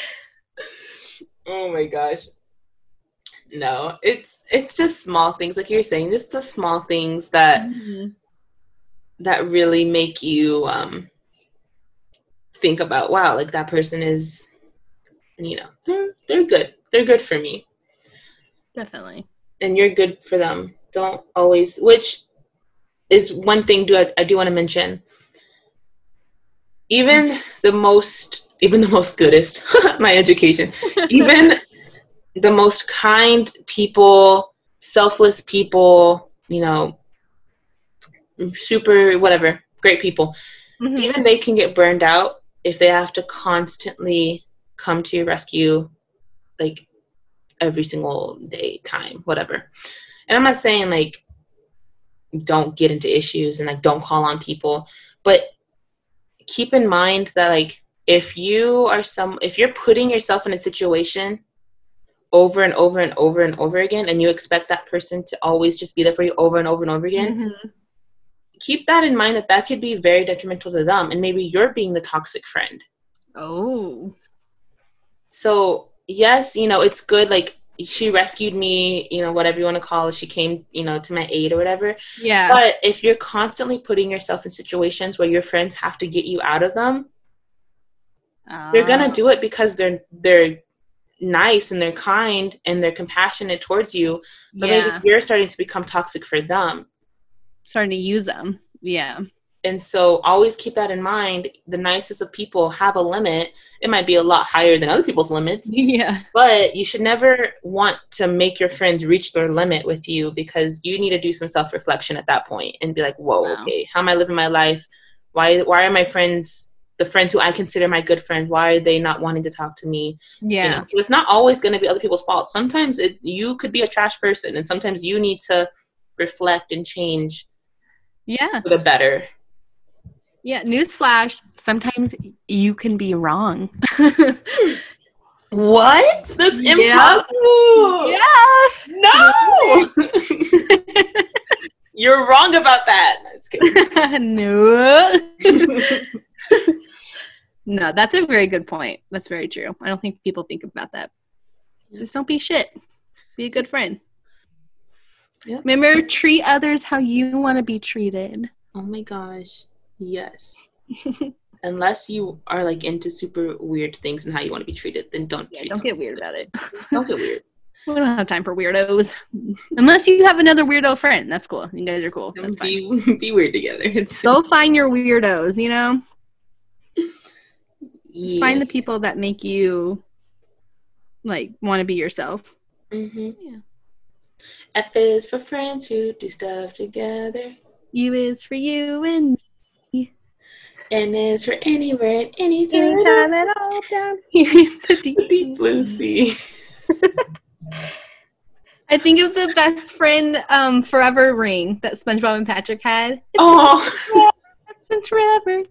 Oh my gosh. No, it's just small things like you're saying. Just the small things that that really make you think about, wow, like that person is, they're good. They're good for me. Definitely. And you're good for them. Don't always, which is one thing I do want to mention. Even the most goodest, my education, even the most kind people, selfless people, super whatever, great people, even they can get burned out if they have to constantly come to your rescue, like every single day, time, whatever. And I'm not saying like don't get into issues and like don't call on people, but keep in mind that like if you're putting yourself in a situation over and over and over and over again, and you expect that person to always just be there for you over and over and over again, keep that in mind that could be very detrimental to them, and maybe you're being the toxic friend. Oh. So yes, it's good. Like she rescued me, whatever you want to call it. She came, to my aid or whatever. Yeah. But if you're constantly putting yourself in situations where your friends have to get you out of them, they're gonna do it because they're nice and they're kind and they're compassionate towards you. But maybe you're starting to become toxic for them. Starting to use them. Yeah. And so always keep that in mind. The nicest of people have a limit. It might be a lot higher than other people's limits. Yeah. But you should never want to make your friends reach their limit with you, because you need to do some self-reflection at that point and be like, whoa, okay, how am I living my life? Why are my friends, the friends who I consider my good friends, why are they not wanting to talk to me? Yeah. It's not always going to be other people's fault. Sometimes you could be a trash person, and sometimes you need to reflect and change. Yeah. For the better. Yeah. Newsflash. Sometimes you can be wrong. What? That's impossible. Yeah. No. You're wrong about that. No, just kidding. No. No, that's a very good point. That's very true. I don't think people think about that. Just don't be shit. Be a good friend. Yep. Remember, treat others how you want to be treated. Oh my gosh. Yes. Unless you are like into super weird things and how you want to be treated, then don't get weird about it. Don't get weird. We don't have time for weirdos. Unless you have another weirdo friend. That's cool. You guys are cool. That's fine. Be weird together. Go find your weirdos, Just find the people that make you like want to be yourself. Yeah. F is for friends who do stuff together. U is for you and me. N is for anywhere and anytime. Anytime at all down here in the deep blue sea. I think of the best friend forever ring that SpongeBob and Patrick had. It's been forever.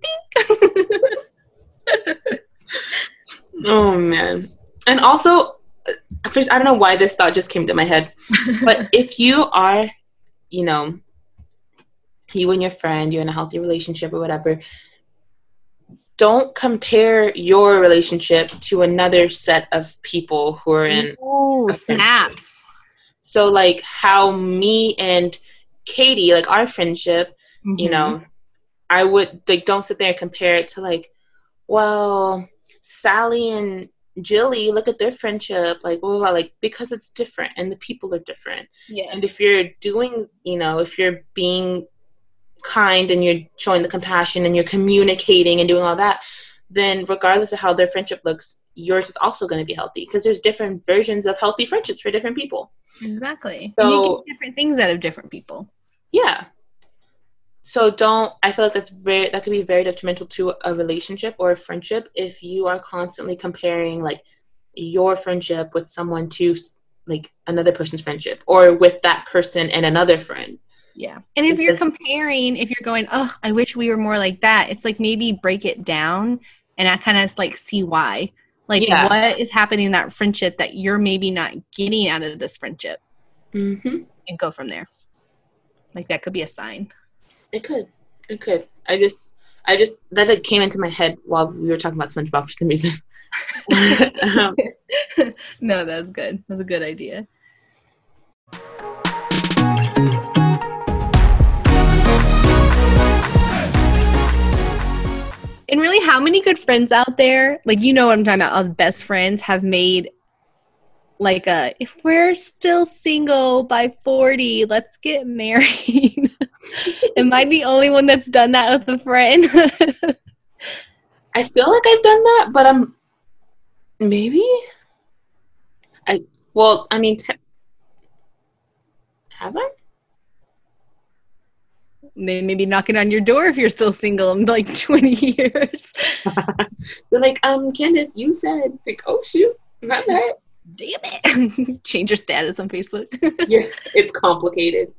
Oh man. And also, first, I don't know why this thought just came to my head, but if you are, you know, you and your friend, you're in a healthy relationship or whatever, don't compare your relationship to another set of people who are in snaps. So like how me and Katie, like our friendship, you know, I would like, don't sit there and compare it to like, well, Sally and Jilly, look at their friendship, like, blah, blah, blah, like, because it's different and the people are different. Yes. And if you're doing, you know, if you're being kind and you're showing the compassion and you're communicating and doing all that, then regardless of how their friendship looks, yours is also going to be healthy because there's different versions of healthy friendships for different people. Exactly. So, and you get different things out of different people. Yeah. So I feel like that could be very detrimental to a relationship or a friendship if you are constantly comparing like your friendship with someone to like another person's friendship or with that person and another friend. Yeah. And if you're comparing, if you're going, oh, I wish we were more like that, it's like maybe break it down and I kind of like see why. Like what is happening in that friendship that you're maybe not getting out of this friendship. And go from there. Like that could be a sign. It could. I just that came into my head while we were talking about SpongeBob for some reason. No, that's good. That's a good idea. And really, how many good friends out there, like, you know what I'm talking about, all the best friends have made, like, if we're still single by 40, let's get married. Am I the only one that's done that with a friend? I feel like I've done that, but maybe? Have I? Maybe knocking on your door if you're still single in like 20 years. They're like, Candace, you said, like, oh shoot, my bad. Damn it. Change your status on Facebook. Yeah, it's complicated.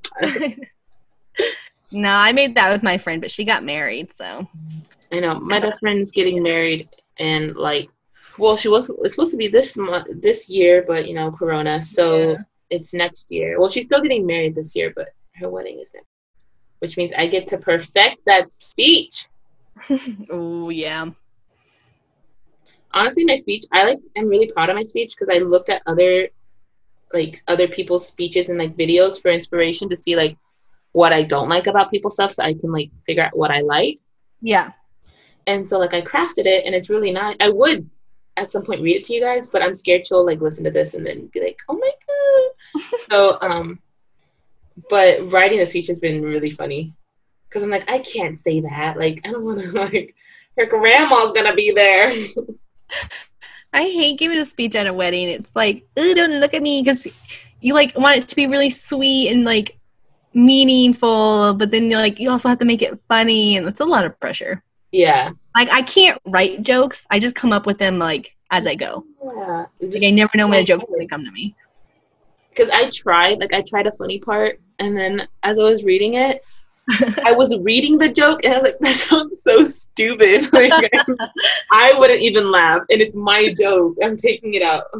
No, I made that with my friend, but she got married, so. I know. My best friend's getting married and like, well, it's supposed to be this year, but you know, Corona, so it's next year. Well, she's still getting married this year, but her wedding is next. Which means I get to perfect that speech. Oh, yeah. Honestly, my speech, I'm really proud of my speech because I looked at other people's speeches and like videos for inspiration to see like what I don't like about people's stuff so I can like figure out what I like. Yeah. And so like I crafted it and it's really nice. I would at some point read it to you guys, but I'm scared she'll like listen to this and then be like, oh my God. So, but writing the speech has been really funny because I'm like, I can't say that. Like, I don't want to, like, her grandma's going to be there. I hate giving a speech at a wedding. It's like, ooh, don't look at me, because you, like, want it to be really sweet and, like, meaningful, but then, you also have to make it funny, and it's a lot of pressure. Yeah. Like, I can't write jokes. I just come up with them, like, as I go. Yeah. Like, I never know when a joke's going to come to me. Because I tried a funny part, and then as I was reading it, I was reading the joke, and I was like, that sounds so stupid. Like, I wouldn't even laugh, and it's my joke. I'm taking it out.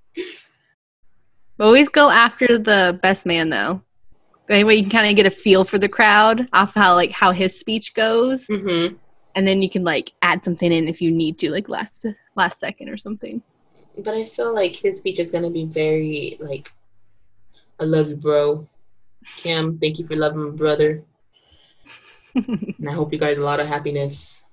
Always go after the best man, though. That way you can kind of get a feel for the crowd off how his speech goes. Mm-hmm. And then you can, add something in if you need to, last second or something. But I feel like his speech is going to be very, I love you, bro. Cam, thank you for loving my brother. And I hope you guys a lot of happiness.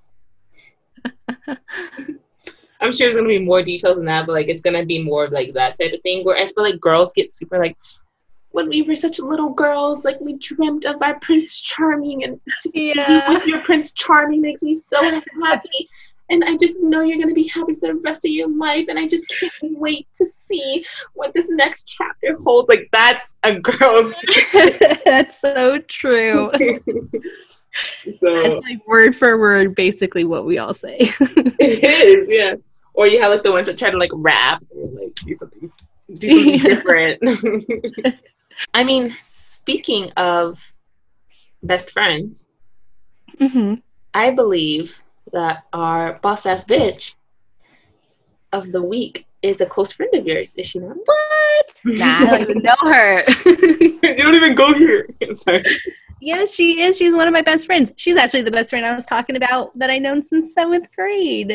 I'm sure there's going to be more details than that, but, it's going to be more of, that type of thing. Where I feel like girls get super, when we were such little girls, we dreamt of our Prince Charming, and to be with your Prince Charming makes me so happy. and I just know you're going to be happy for the rest of your life, and I just can't wait to see what this next chapter holds. Like, that's a girl's That's so true. So that's like word for word basically what we all say. It is, yeah. Or you have like the ones that try to like rap or like do something different. I mean, speaking of best friends, I believe that our boss ass bitch of the week is a close friend of yours, is she not? What? Nah, I don't even know her. You don't even go here. I'm sorry. Yes, she is. She's one of my best friends. She's actually the best friend I was talking about that I've known since 7th grade.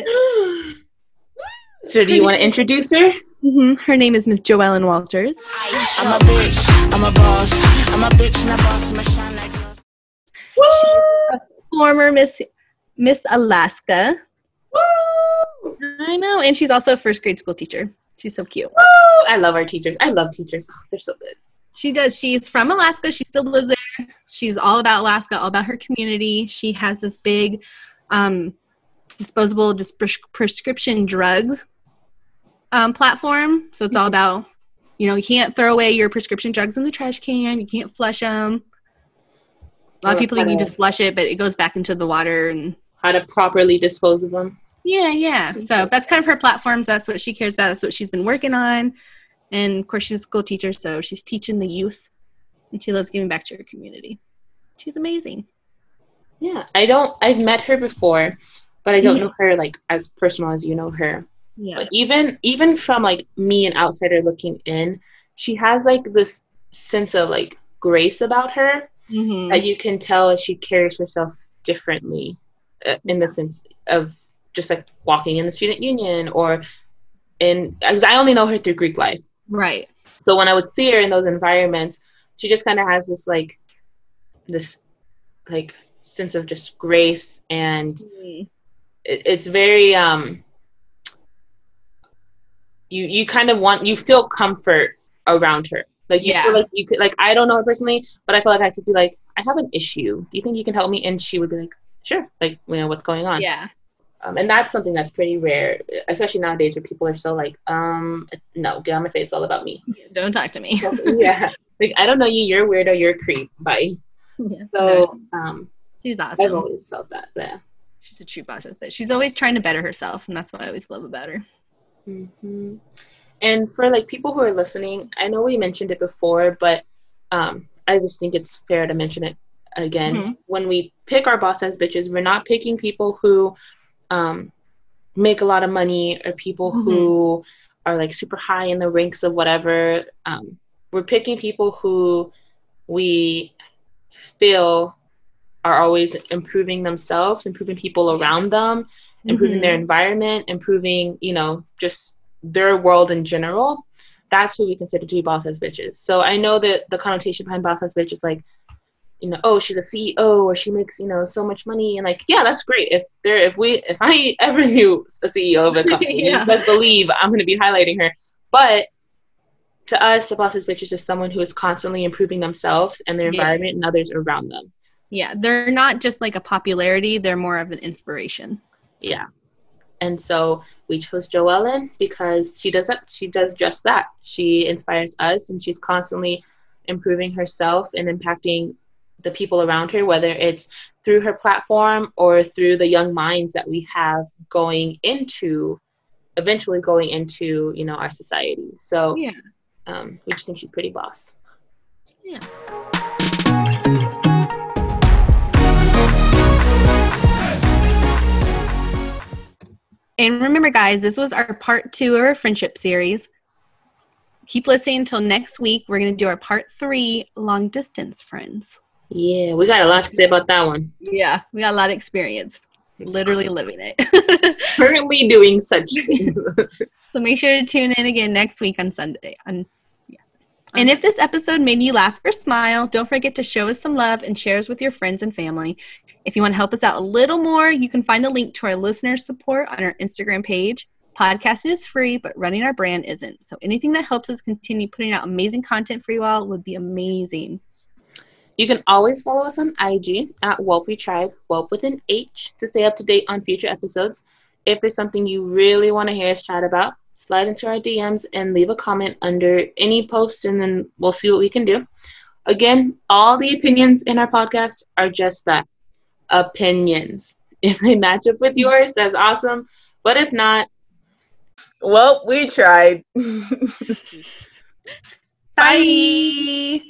So do you want to introduce her? Her name is Miss Joellen Walters. I'm a bitch, I'm a boss, I'm a bitch and a boss, I'm a shine like gloss. She's a former Miss Alaska. Woo! I know, and she's also a first grade school teacher. She's so cute. Woo! I love our teachers. I love teachers. Oh, they're so good. She does. She's from Alaska. She still lives there. She's all about Alaska, all about her community. She has this big disposable prescription drugs platform. So it's all about, you can't throw away your prescription drugs in the trash can. You can't flush them. A lot of people think you just flush it, but it goes back into the water. And how to properly dispose of them. Yeah. So that's kind of her platforms. That's what she cares about. That's what she's been working on. And, of course, she's a school teacher, so she's teaching the youth. And she loves giving back to her community. She's amazing. Yeah. I've met her before, but I don't know her, like, as personal as you know her. Yeah. But even from, like, me, an outsider looking in, she has, like, this sense of, like, grace about her that you can tell she carries herself differently in the sense of just, like, walking in the student union or because I only know her through Greek life. Right. So when I would see her in those environments, she just kind of has this sense of just grace, and it's very you kind of you feel comfort around her. Like you feel like you could, like, I don't know her personally, but I feel like I could be like, I have an issue. Do you think you can help me? And she would be like, sure. Like, what's going on? Yeah. And that's something that's pretty rare, especially nowadays where people are so like, no, get on my face. It's all about me. Don't talk to me. Yeah. Like, I don't know you. You're a weirdo. You're a creep. Bye. Yeah. So, she's awesome. I've always felt that. Yeah. She's a true boss. She's always trying to better herself, and that's what I always love about her. And for, like, people who are listening, I know we mentioned it before, but I just think it's fair to mention it again. When we pick our boss as bitches, we're not picking people who make a lot of money or people who are like super high in the ranks of whatever. We're picking people who we feel are always improving themselves, improving people around them, improving their environment, improving, just their world in general. That's who we consider to be boss ass bitches. So I know that the connotation behind boss ass bitch is like, oh, she's a CEO or she makes, so much money, and like, yeah, that's great. If I ever knew a CEO of a company, best believe I'm going to be highlighting her. But to us, a boss bitch is just someone who is constantly improving themselves and their environment and others around them. Yeah, they're not just like a popularity; they're more of an inspiration. Yeah, and so we chose Joellen because she does that. She does just that. She inspires us, and she's constantly improving herself and impacting the people around her, whether it's through her platform or through the young minds that we have eventually going into, our society. So we just think she's pretty boss. Yeah. And remember, guys, this was our part 2 of our friendship series. Keep listening until next week. We're going to do our part 3, long distance friends. Yeah, we got a lot to say about that one. Yeah, we got a lot of experience. Literally living it. Currently doing such things. So make sure to tune in again next week on Sunday. And if this episode made you laugh or smile, don't forget to show us some love and share us with your friends and family. If you want to help us out a little more, you can find a link to our listener support on our Instagram page. Podcasting is free, but running our brand isn't. So anything that helps us continue putting out amazing content for you all would be amazing. You can always follow us on IG at Whelp We Tried, Whelp with an H, to stay up to date on future episodes. if there's something you really want to hear us chat about, slide into our DMs and leave a comment under any post, and then we'll see what we can do. Again, all the opinions in our podcast are just that, opinions. If they match up with yours, that's awesome. But if not, well, we tried. Bye.